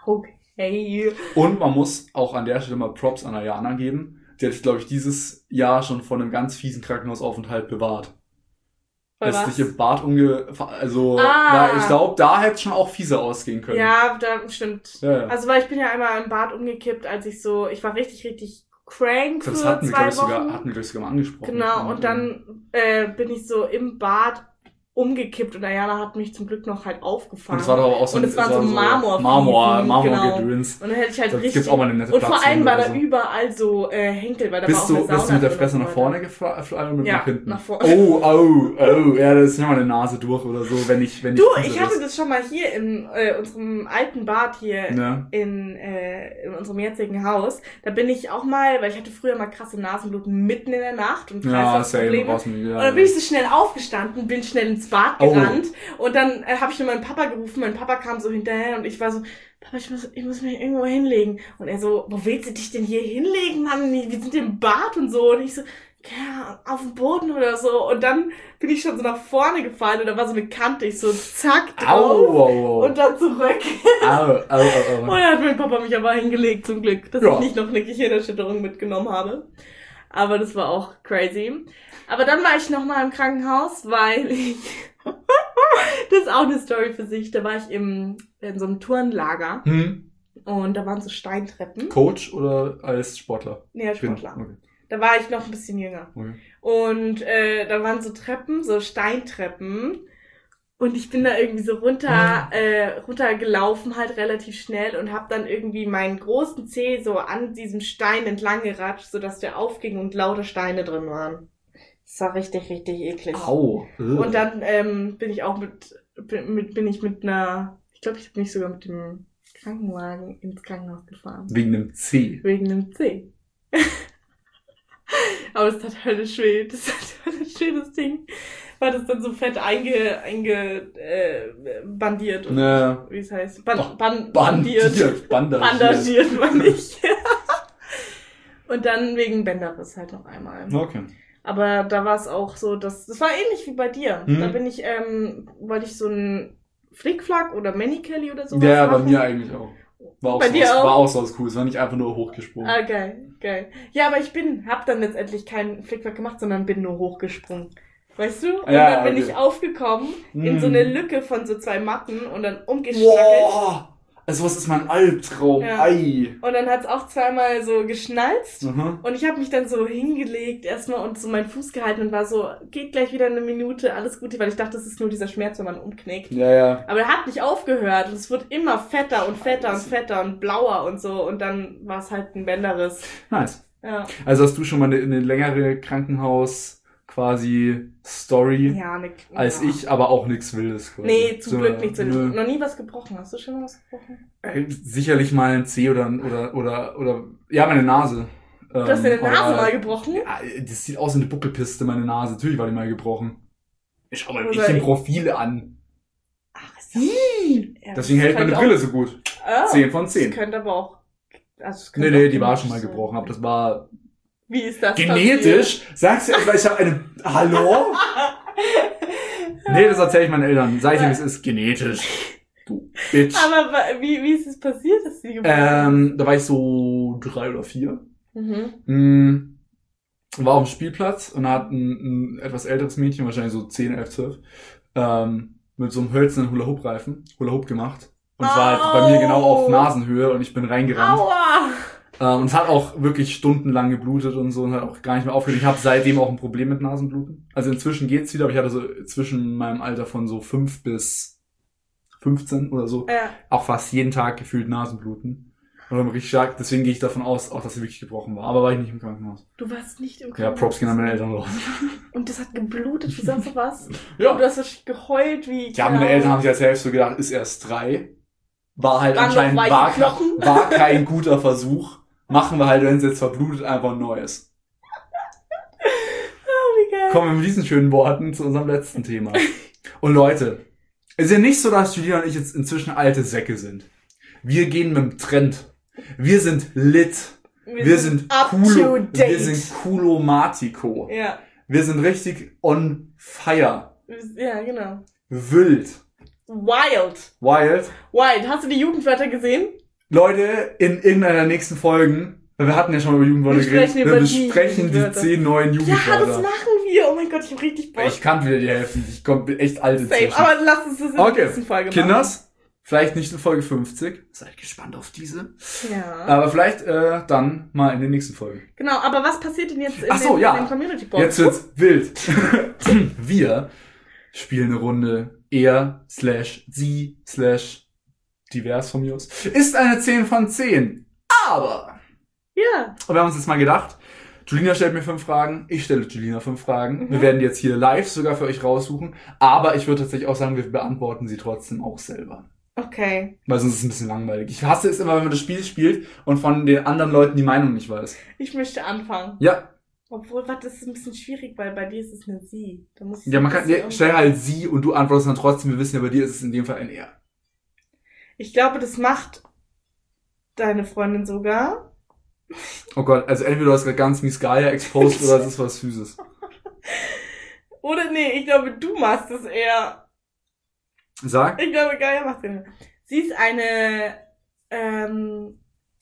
okay. und man muss auch an der Stelle mal Props an Ayana geben. Die hat sich, glaube ich, dieses Jahr schon von einem ganz fiesen Krankenhausaufenthalt bewahrt. Bei Ist was? dich im Bad umge... Also, Ah. da, ich glaube, da hätte es schon auch fieser ausgehen können. Ja, da stimmt. Ja, ja. Also, weil ich bin ja einmal im Bad umgekippt, als ich so, ich war richtig, richtig crank für das hatten wir, zwei glaube ich, Wochen. sogar, hatten wir, glaub ich, sogar mal angesprochen. Genau, und dann äh, bin ich so im Bad umgekippt und Ayana hat mich zum Glück noch halt aufgefangen. Und es war doch aber auch so Und ein es waren war so Marmorfliesen, Marmor, genau. Marmorgedöns. Und dann hätte ich halt Da richtig... gibt's auch mal eine nette und vor allem Platzwunde war oder da so. überall so äh, Henkel, weil da Bist war auch du, eine Sauna bist du mit der drin Fresse und nach so vorne weiter. gefallen oder mit Ja, nach hinten? nach vorne. Oh, oh, oh, ja, das ist ja mal eine Nase durch oder so, wenn ich, wenn Du, ich. ich hatte das schon mal hier in äh, unserem alten Bad hier Ja. in, äh, in unserem jetzigen Haus. Da bin ich auch mal, weil ich hatte früher mal krasse Nasenbluten mitten in der Nacht und Ja, same, Kreislaufprobleme. aus dem, ja. Und dann bin ich so schnell aufgestanden, bin schnell ins Bad Oh. gerannt und dann äh, habe ich nur meinen Papa gerufen. Mein Papa kam so hinterher und ich war so, Papa, ich muss, ich muss mich irgendwo hinlegen. Und er so, wo willst du dich denn hier hinlegen, Mann? Wir sind im Bad und so. Und ich so, ja, auf dem Boden oder so. Und dann bin ich schon so nach vorne gefallen und da war so eine Kante. Ich so, zack, drauf Au, au, au. und dann zurück. Au, au, au, Und au. dann hat mein Papa mich aber hingelegt, zum Glück, dass Ja. ich nicht noch eine Gehirnerschütterung mitgenommen habe. Aber das war auch crazy. Aber dann war ich nochmal im Krankenhaus, weil ich... das ist auch eine Story für sich. Da war ich im, in so einem Turnlager Hm? und da waren so Steintreppen. Coach oder als Sportler? Nee, als Bin- Sportler. Okay. Da war ich noch ein bisschen jünger. Okay. Und äh, da waren so Treppen, so Steintreppen. Und ich bin da irgendwie so runter, äh, runtergelaufen, halt relativ schnell und habe dann irgendwie meinen großen Zeh so an diesem Stein entlang geratscht, sodass der aufging und lauter Steine drin waren. Das war richtig, richtig eklig. Au. Und dann ähm, bin ich auch mit, bin, mit, bin ich mit einer, ich glaube, ich bin ich sogar mit dem Krankenwagen ins Krankenhaus gefahren. Wegen dem C. Wegen dem Zeh. Aber es tat höllisch weh. Das hat höllisch weh, das Ding. War das dann so fett einge, einge, äh, bandiert. Und Ne. wie es heißt? Ban, Doch, ban, Bandiert. Bandagiert. Bandagiert, meine ich. Und dann wegen Bänderriss halt noch einmal. Okay. Aber da war es auch so, dass, das war ähnlich wie bei dir. Mhm. Da bin ich, ähm, wollte ich so ein Flickflack oder Manikelly oder sowas Ja, bei machen. mir eigentlich auch. War auch, Bei so dir was, auch? war auch so was Cooles, war nicht einfach nur hochgesprungen. Ah, geil, geil. Ja, aber ich bin, hab dann letztendlich keinen Flickflack gemacht, sondern bin nur hochgesprungen. Weißt du? Und Ja, dann bin okay. ich aufgekommen in Mm. so eine Lücke von so zwei Matten und dann umgeschlackelt. Boah! Also was ist mein Albtraum? Ja. Ei! Und dann hat's auch zweimal so geschnalzt. Aha. Und ich habe mich dann so hingelegt erstmal und so meinen Fuß gehalten und war so, geht gleich wieder eine Minute, alles Gute, weil ich dachte, das ist nur dieser Schmerz, wenn man umknickt. Ja, ja. Aber er hat nicht aufgehört und es wird immer fetter und fetter und fetter und blauer und so und dann war es halt ein Bänderriss. Nice. Ja, Also hast du schon mal eine, eine längere Krankenhaus quasi Story ja ne, als ja. ich, aber auch nichts Wildes quasi. Nee, zum So, Glück nicht so. nö. Noch nie was gebrochen. Hast du schon mal was gebrochen? Äh, Sicherlich mal ein C oder oder oder oder ja, meine Nase. Du hast deine Nase aber- mal gebrochen? Ja, das sieht aus wie eine Buckelpiste, meine Nase. Natürlich war die mal gebrochen. Ich schau mal Oder nicht die ich- Profile an. Ach, ist das... Ja, Deswegen das hält meine könnte Brille auch- so gut. Ah, zehn von zehn. Das könnte aber auch... Also es Nee, könnte nee, auch die war genetisch schon mal sein. gebrochen, aber das war Wie ist das genetisch. Sagst du etwa, ich habe eine... Hallo? Nee, das erzähle ich meinen Eltern. Sag ich ihm, es ist genetisch. Du Bitch. Aber wa- wie, wie ist es passiert, dass sie geboren Ähm, da war ich so drei oder vier. Mhm. Mm, war auf dem Spielplatz und da hat ein, ein etwas älteres Mädchen, wahrscheinlich so zehn, elf, zwölf, ähm, mit so einem hölzernen Hula-Hoop-Reifen Hula-Hoop gemacht. Und es war halt bei mir genau auf Nasenhöhe und ich bin reingerannt. Aua! Ähm, und es hat auch wirklich stundenlang geblutet und so und hat auch gar nicht mehr aufgehört. Ich habe seitdem auch ein Problem mit Nasenbluten. Also inzwischen geht's wieder, aber ich hatte so zwischen meinem Alter von so fünf bis fünfzehn oder so Ja. auch fast jeden Tag gefühlt Nasenbluten. Und dann richtig stark, deswegen gehe ich davon aus, auch dass sie wirklich gebrochen war. Aber war ich nicht im Krankenhaus. Du warst nicht im Ja, Krankenhaus. Props gehen an meine Eltern raus. Und das hat geblutet wie sonst was. Ja. Und du hast wahrscheinlich geheult wie... Ja, meine Eltern haben sich als Hälfte so gedacht, ist erst drei. War halt Waren noch anscheinend, weiche war, Knochen. war kein guter Versuch. Machen wir halt, wenn es jetzt verblutet, einfach ein neues. Oh, wie geil. Kommen wir mit diesen schönen Worten zu unserem letzten Thema. Und Leute, es ist ja nicht so, dass Julia und ich jetzt inzwischen alte Säcke sind. Wir gehen mit dem Trend. Wir sind lit. Wir sind up coolo, to date. wir sind coolomatico. Ja. Wir sind richtig on fire. Ja, genau. Wild. Wild. Wild. Wild. Hast du die Jugendwörter gesehen? Leute, in irgendeiner der nächsten Folgen, weil wir hatten ja schon mal über Jugendwörter Wir sprechen geredet, über wir die besprechen die Jugendwörter. zehn neuen Ja, das Jugendwörter. machen wir. Oh mein Gott, ich hab richtig Bock. Ich kannte wieder die Hälfte. Ich komme echt alt Safe. inzwischen. Aber lass uns das in der Okay, nächsten Folge machen. Kinders, vielleicht nicht in Folge fünfzig. Seid gespannt auf diese. Ja. Aber vielleicht äh, dann mal in den nächsten Folgen. Genau, aber was passiert denn jetzt in Ach so, den, ja. in den Community Boards? Jetzt wird's wild. Wir spielen eine Runde er slash sie slash divers von mir aus. Ist eine zehn von zehn. Aber Ja. und wir haben uns jetzt mal gedacht, Julina stellt mir fünf Fragen, ich stelle Julina fünf Fragen. Mhm. Wir werden die jetzt hier live sogar für euch raussuchen. Aber ich würde tatsächlich auch sagen, wir beantworten sie trotzdem auch selber. Okay. Weil sonst ist es ein bisschen langweilig. Ich hasse es immer, wenn man das Spiel spielt und von den anderen Leuten die Meinung nicht weiß. Ich möchte anfangen. Ja, Obwohl, was, das ist ein bisschen schwierig, weil bei dir ist es eine Sie. Da muss ich ja, so man ein kann, bisschen ja, stell halt sie und du antwortest dann trotzdem. Wir wissen ja, bei dir ist es in dem Fall ein er. Ich glaube, das macht deine Freundin sogar. Oh Gott, also entweder du hast gerade ganz mies Gaia exposed oder es ist was Süßes. Oder nee, ich glaube, du machst es eher. Sag. Ich glaube, Gaia macht es eher. Sie ist eine, ähm,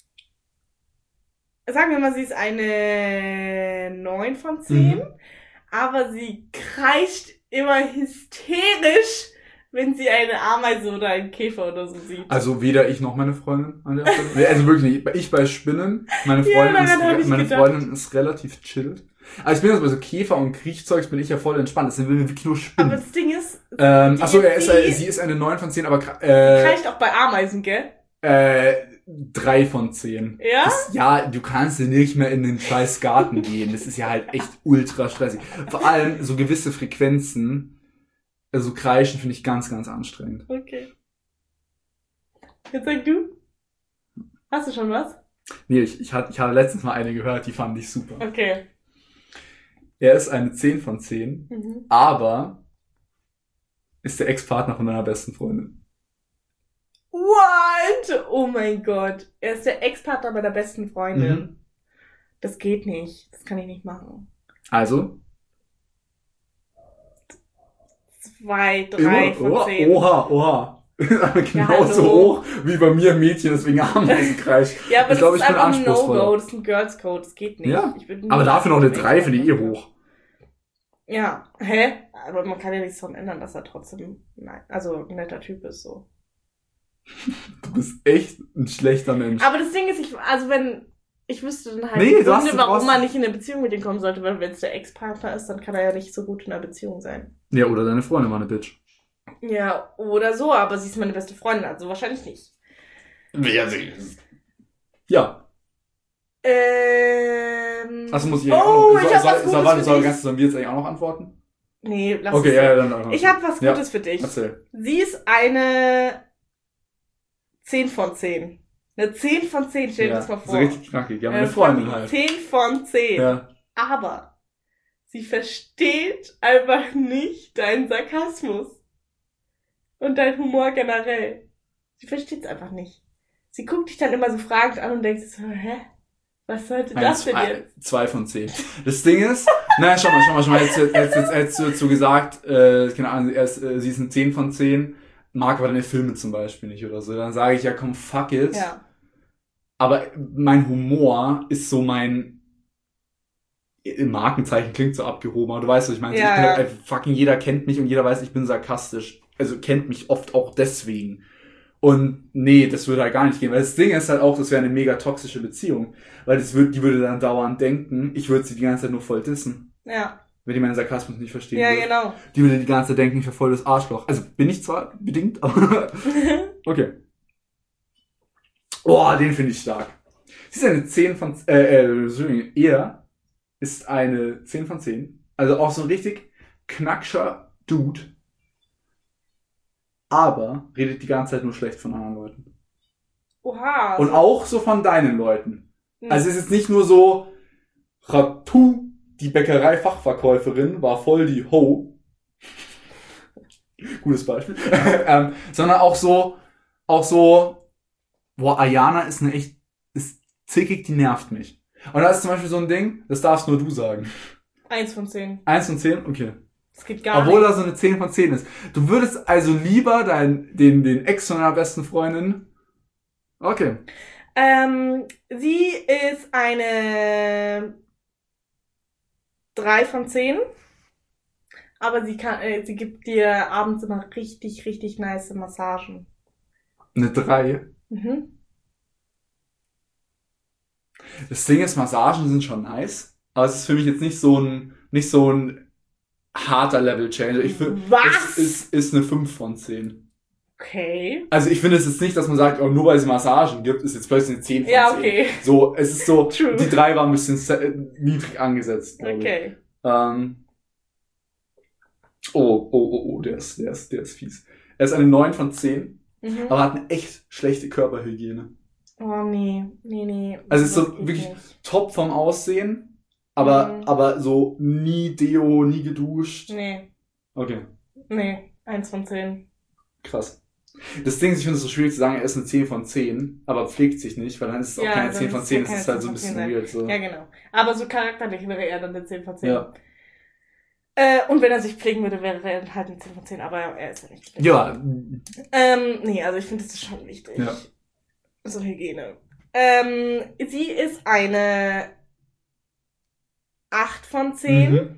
sagen wir mal, sie ist eine neun von zehn, Mhm. aber sie kreischt immer hysterisch, wenn sie eine Ameise oder einen Käfer oder so sieht. Also weder ich noch meine Freundin an der Stelle. Nee, also wirklich nicht. Ich bei Spinnen. Meine Ja, Freundin, daran hab ist, ich meine gedacht. Freundin ist relativ chillt. Aber ich bin jetzt bei so Käfer und Kriechzeugs bin ich ja voll entspannt. Das sind wirklich nur Spinnen. Aber das Ding ist, Ähm, die- achso, er ist, sie- äh, sie ist eine neun von zehn, aber sie äh, kreischt auch bei Ameisen, gell? äh, drei von zehn. Ja? Das, ja, du kannst ja nicht mehr in den scheiß Garten gehen. Das ist ja halt echt ultra stressig. Vor allem so gewisse Frequenzen, also kreischen finde ich ganz, ganz anstrengend. Okay. Jetzt sag du. Hast du schon was? Nee, ich, ich, hatte, ich hatte letztens mal eine gehört, die fand ich super. Okay. Er ist eine zehn von zehn, Mhm. aber ist der Ex-Partner von deiner besten Freundin. What? Oh mein Gott. Er ist der Ex-Partner meiner besten Freundin. Mhm. Das geht nicht. Das kann ich nicht machen. Also? Zwei, drei Immer- von oha, zehn. Oha, oha. Genauso hallo. hoch wie bei mir Mädchen, deswegen Ameisen kreischt. Ja, aber Ich das glaube, ist ich bin einfach ein anspruchsvoller. No-Go. Das ist ein Girls Code. Das geht nicht. Ja, Ich bin aber nie- dafür noch eine drei finde ich eh hoch. Ja. Hä? Aber man kann ja nichts daran ändern, dass er trotzdem, nein, also ein netter Typ ist, so. Du bist echt ein schlechter Mensch. Aber das Ding ist, ich, also wenn, ich wüsste dann halt Nee, die du hast- Gründe, du warum brauchst- man nicht in eine Beziehung mit ihm kommen sollte, weil wenn es der Ex-Partner ist, dann kann er ja nicht so gut in einer Beziehung sein. Ja, oder deine Freundin war eine Bitch. Ja, oder so, aber sie ist meine beste Freundin, also wahrscheinlich nicht. Wer sie ist. Ja. Ähm. Also muss ich Oh, auch noch, ich soll, hab was soll, Gutes soll, warte, für soll, dich. ganz, sollen wir jetzt eigentlich auch noch antworten? Nee, lass Okay, es. ja, ja, dann, dann. Ich habe was Ja. Gutes für dich. Erzähl. Sie ist eine zehn von zehn. Eine zehn von zehn, stell dir Ja, das mal so vor. richtig knackig. Ja, meine Äh, Freundin halt. zehn von zehn. Ja. Aber sie versteht einfach nicht deinen Sarkasmus. Und deinen Humor generell. Sie versteht's einfach nicht. Sie guckt dich dann immer so fragend an und denkt so, hä? Was sollte Nein, das denn zwei, jetzt? zwei von zehn. Das Ding ist, naja, schau mal, schau mal, schau mal, jetzt, jetzt, jetzt, jetzt, jetzt dazu gesagt, äh, keine Ahnung, er ist, äh, sie ist ein zehn von zehn, mag aber deine Filme zum Beispiel nicht oder so. Dann sage ich, ja komm, fuck it. Ja. Aber mein Humor ist so mein, im Markenzeichen klingt so abgehoben, aber du weißt, was ich meine. Ja, ich bin ja. halt, fucking jeder kennt mich und jeder weiß, ich bin sarkastisch. Also kennt mich oft auch deswegen. Und nee, das würde halt gar nicht gehen, weil das Ding ist halt auch, das wäre eine mega toxische Beziehung, weil das würde, die würde dann dauernd denken, ich würde sie die ganze Zeit nur voll dissen, Ja. wenn die meinen Sarkasmus nicht verstehen Ja, würde. genau. Die würde die ganze Zeit denken, ich wäre voll das Arschloch. Also bin ich zwar bedingt, aber okay. Oh, den finde ich stark. Sie ist eine zehn von, äh, äh, Entschuldigung, er ist eine zehn von zehn, also auch so ein richtig knackscher Dude, aber redet die ganze Zeit nur schlecht von anderen Leuten. Oha. Und auch so von deinen Leuten. Hm. Also es ist nicht nur so, Ratu, die Bäckerei-Fachverkäuferin, war voll die Ho. Gutes Beispiel. ähm, sondern auch so, auch so, boah, Ayana ist eine echt, ist zickig, die nervt mich. Und da ist zum Beispiel so ein Ding, das darfst nur du sagen. Eins von zehn. Eins von zehn? Okay. Das geht gar Obwohl nicht. da so eine zehn von zehn ist. Du würdest also lieber dein, den, den Ex von deiner besten Freundin. Okay. Ähm, sie ist eine drei von zehn. Aber sie kann, äh, sie gibt dir abends immer richtig, richtig nice Massagen. Eine drei. Mhm. Das Ding ist, Massagen sind schon nice. Aber es ist für mich jetzt nicht so ein, nicht so ein harter Level-Changer. Ich finde, Was? es ist, ist eine fünf von zehn. Okay. Also ich finde es jetzt nicht, dass man sagt, oh, nur weil es Massagen gibt, ist jetzt plötzlich eine zehn von zehn. Ja, okay. So, es ist so, True. die drei war ein bisschen se- niedrig angesetzt, glaube Okay. ich. Ähm, oh, oh, oh, oh, der ist, der ist, der ist fies. Er ist eine neun von zehn, Mhm. aber hat eine echt schlechte Körperhygiene. Oh, nee. Nee, nee. Also es ist so Das geht wirklich nicht. top vom Aussehen, aber, Mhm. aber so nie Deo, nie geduscht. Nee. Okay, Nee. Eins von zehn. krass. Das Ding ist, ich finde es so schwierig zu sagen, er ist eine zehn von zehn, aber pflegt sich nicht, weil dann ist es auch Ja, keine dann zehn von ist es zehn, ja es keine ist halt so zehn ein von bisschen zehn. weird. So. Ja, genau. Aber so charakterlich wäre er dann eine zehn von zehn. Ja. Äh, und wenn er sich pflegen würde, wäre er halt eine zehn von zehn, aber er ist ja nicht gepflegt. Ja, Ähm, nee, also ich finde, das ist schon wichtig. Ja. So Hygiene. Ähm, sie ist eine acht von zehn, Mhm.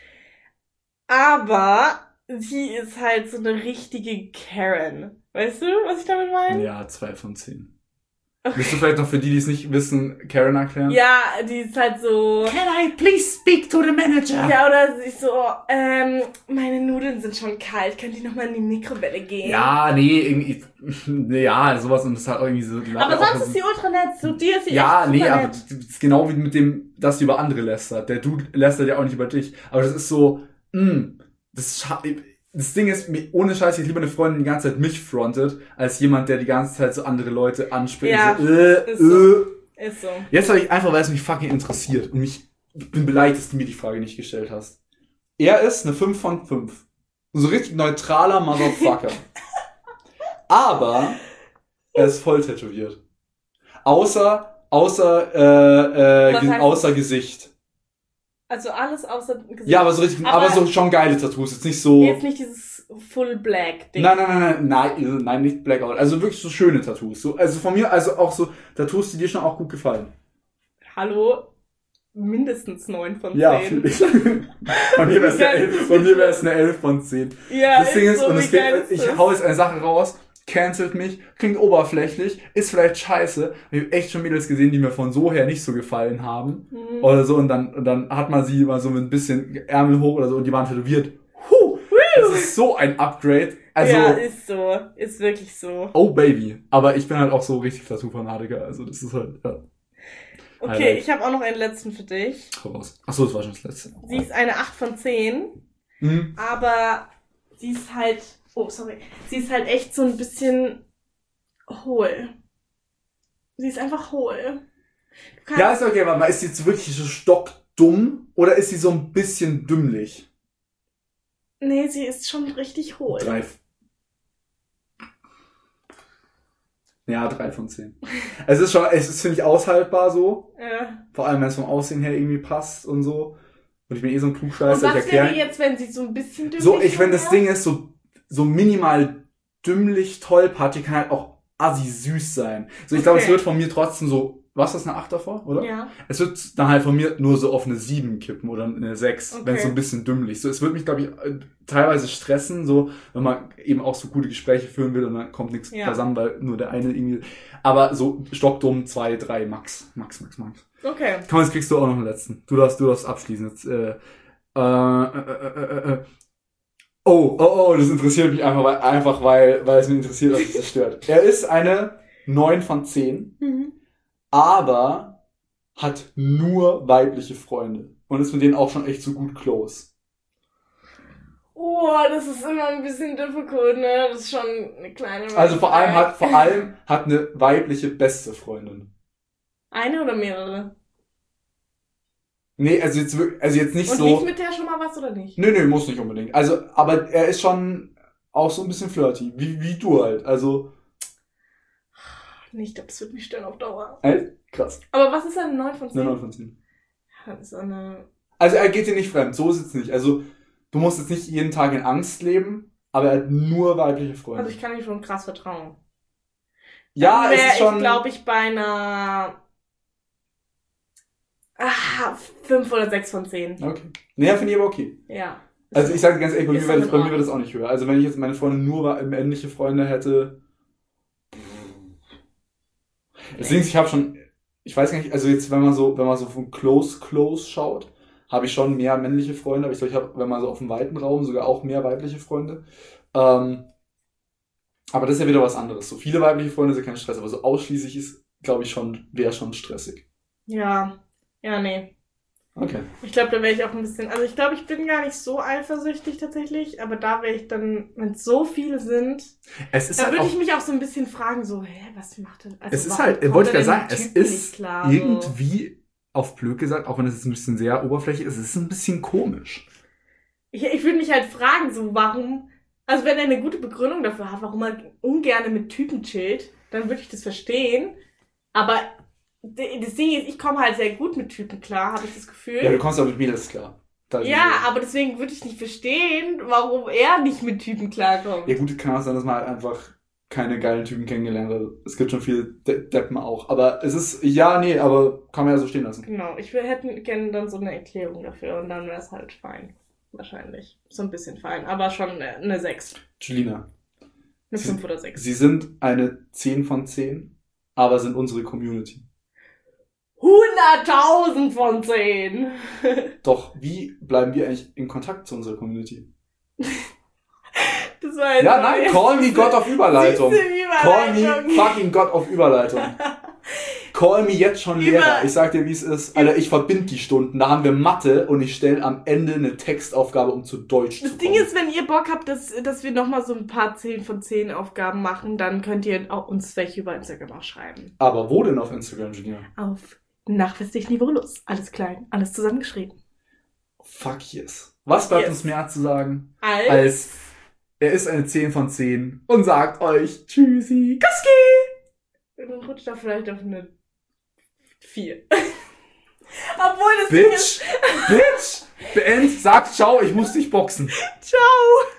aber sie ist halt so eine richtige Karen. Weißt du, was ich damit meine? Ja, zwei von zehn. Willst du vielleicht noch für die, die es nicht wissen, Karen erklären? Ja, die ist halt so... Can I please speak to the manager? Ja, oder sie ist so, ähm, meine Nudeln sind schon kalt, könnt ihr nochmal in die Mikrowelle gehen? Ja, nee, irgendwie, nee, ja, sowas und das ist halt irgendwie so. Aber sonst ist sie ultra nett, zu dir ist sie Ja, echt nee, super aber nett. das ist genau wie mit dem, dass sie über andere lästert. Der Dude lästert ja auch nicht über dich. Aber das ist so, mh, das ist scha- das Ding ist, mir- ohne Scheiß, ich lieber eine Freundin, die die ganze Zeit mich frontet, als jemand, der die ganze Zeit so andere Leute anspricht. Ja, so, äh, ist so. äh. Ist so. Jetzt habe ich einfach, weil es mich fucking interessiert und mich, ich bin beleidigt, dass du mir die Frage nicht gestellt hast. Er ist eine fünf von fünf. So richtig neutraler Motherfucker. Aber er ist voll tätowiert. Außer, außer, äh, äh, Was ge- heißt- außer Gesicht. Also alles außer Gesicht. Ja, aber so richtig, aber, Aber- so schon geile Tattoos, jetzt nicht so. Jetzt nicht dieses Full Black Ding. Nein, nein, nein, nein, nein, nein, nicht Blackout. Also wirklich so schöne Tattoos. So, also von mir, also auch so Tattoos, die dir schon auch gut gefallen. Hallo? Mindestens neun von zehn. Ja, finde ich. Von mir wäre es eine elf, von mir wäre es eine elf von zehn. Ja, Das Ding ist, so, und wie es geht, geil ist ich das? hau jetzt eine Sache raus, cancelt mich, klingt oberflächlich, ist vielleicht scheiße. Ich habe echt schon Mädels gesehen, die mir von so her nicht so gefallen haben. Mhm. Oder so, und dann, und dann hat man sie mal so mit ein bisschen Ärmel hoch oder so, und die waren tätowiert. Huh, das ist so ein Upgrade. Also, ja, ist so. Ist wirklich so. oh Baby. Aber ich bin halt auch so richtig Tattoo-Fanatiker, also das ist halt, ja. Okay, Highlight. ich habe auch noch einen letzten für dich. Hau raus. Achso, das war schon das letzte. Sie ist eine acht von zehn, Mhm. aber sie ist halt, oh, sorry, sie ist halt echt so ein bisschen hohl. Sie ist einfach hohl. Du kannst- Ja, ist okay, aber mal, ist sie jetzt wirklich so stockdumm oder ist sie so ein bisschen dümmlich? Nee, sie ist schon richtig hohl. Drei. Ja, drei von zehn. Es ist schon, es ist, finde ich, aushaltbar so. Ja. Vor allem, wenn es vom Aussehen her irgendwie passt und so. Und ich bin eh so ein Und Klugscheißer. was ich erkläre. wäre jetzt, wenn sie so ein bisschen dümmlich So, ich, wenn das wäre? Ding ist, so, so minimal dümmlich tollpatschig, kann halt auch assi süß sein. So, ich glaube, es Okay. wird von mir trotzdem so, was ist eine acht davor, oder? Ja. Es wird dann halt von mir nur so auf eine sieben kippen oder eine sechs, Okay. wenn es so ein bisschen dümmlich. So, es wird mich, glaube ich, äh, teilweise stressen, so, wenn man eben auch so gute Gespräche führen will und dann kommt nichts Ja. zusammen, weil nur der eine irgendwie, aber so stockdumm, zwei, drei, max, max, max, max. Okay. Komm, jetzt kriegst du auch noch einen letzten. Du darfst, du darfst abschließen. Jetzt, äh, äh, äh, äh, äh. Oh, oh, oh, das interessiert mich einfach, weil, einfach weil, weil es mich interessiert, was mich das stört. Er ist eine neun von zehn, Mhm. aber hat nur weibliche Freunde. Und ist mit denen auch schon echt so gut close. Oh, das ist immer ein bisschen difficult, ne? Das ist schon eine kleine... Also vor allem hat, vor allem hat eine weibliche beste Freundin. Eine oder mehrere? Nee, also jetzt, wirk- also jetzt nicht Und so. lief mit der schon mal was oder nicht? Nö, nö, muss nicht unbedingt. Also, aber er ist schon auch so ein bisschen flirty. Wie, wie du halt. Also, Nee, ich glaube, das wird mich stören auf Dauer. ey, krass. Aber was ist eine neun von zehn? Eine neun von zehn. Das ist eine... Also er geht dir nicht fremd, so ist es nicht. Also du musst jetzt nicht jeden Tag in Angst leben, aber er hat nur weibliche Freunde. Also ich kann ihm schon krass vertrauen. ja, Dann es wär ist schon... ich, glaube ich, bei einer... Ah, fünf oder sechs von zehn. Okay. Naja, finde ich aber okay. Ja. Also ich sage dir ganz ehrlich, bei mir Ist wäre doch das, in bei mir wäre das auch nicht höher. Also wenn ich jetzt meine Freunde nur wa- männliche Freunde hätte... Deswegen, ich habe schon... Ich weiß gar nicht, also jetzt, wenn man so, wenn man so von Close, Close schaut, habe ich schon mehr männliche Freunde, aber ich glaube, ich habe, wenn man so auf dem weiten Raum, sogar auch mehr weibliche Freunde. Ähm, aber das ist ja wieder was anderes. So viele weibliche Freunde sind kein Stress, aber so ausschließlich ist, glaube ich, schon, wäre schon stressig. Ja. Ja, nee. Okay. Ich glaube, da wäre ich auch ein bisschen... Also ich glaube, ich bin gar nicht so eifersüchtig tatsächlich, aber da wäre ich dann, wenn es so viele sind, Es ist da halt würde auch, ich mich auch so ein bisschen fragen, so, hä, was macht denn... Also es ist warum halt, kommt wollte ich er gerade denn sagen, es dem Typen ist nicht klar, so? irgendwie, auf blöd gesagt, auch wenn es jetzt ein bisschen sehr oberflächlich ist, es ist ein bisschen komisch. Ich, ich würde mich halt fragen, so, warum... Also wenn er eine gute Begründung dafür hat, warum er ungern mit Typen chillt, dann würde ich das verstehen. Aber d- das Ding ist, ich komme halt sehr gut mit Typen klar, habe ich das Gefühl. Ja, du kommst aber mit Mädels klar. Da sind Ja, wir. aber deswegen würde ich nicht verstehen, warum er nicht mit Typen klarkommt. Ja gut, es kann auch sein, dass man halt einfach keine geilen Typen kennengelernt hat. Es gibt schon viele De Deppen auch. Aber es ist, ja, nee, aber kann man ja so stehen lassen. Genau, ich hätte gerne dann so eine Erklärung dafür und dann wäre es halt fein. Wahrscheinlich. So ein bisschen fein, aber schon eine, eine sechs. Julina, Eine Sie- fünf oder sechs. Sie sind eine zehn von zehn, aber sind unsere Community. hunderttausend von zehn. Doch, wie bleiben wir eigentlich in Kontakt zu unserer Community? Das war jetzt Ja, nein, call me God auf Überleitung. Süße Call me Überleitung. fucking God auf Überleitung. Call me jetzt schon Über- Lehrer. Ich sag dir, wie es ist. Alter, ich verbind die Stunden. Da haben wir Mathe und ich stelle am Ende eine Textaufgabe, um zu Deutsch Das zu Ding kommen. ist, wenn ihr Bock habt, dass, dass wir nochmal so ein paar zehn von zehn Aufgaben machen, dann könnt ihr auch uns welche über Instagram auch schreiben. Aber wo denn auf Instagram, Genia? Auf nachweislich niveaulos. Alles klein, alles zusammengeschrieben. Fuck yes. Was bleibt Yes. uns mehr zu sagen, Als, als er ist eine zehn von zehn und sagt euch Tschüssi. Kuski! Und dann rutscht er vielleicht auf eine vier. Obwohl das Ding ist... Bitch, Bitch, beend, sagt ciao, ich muss dich boxen. Ciao!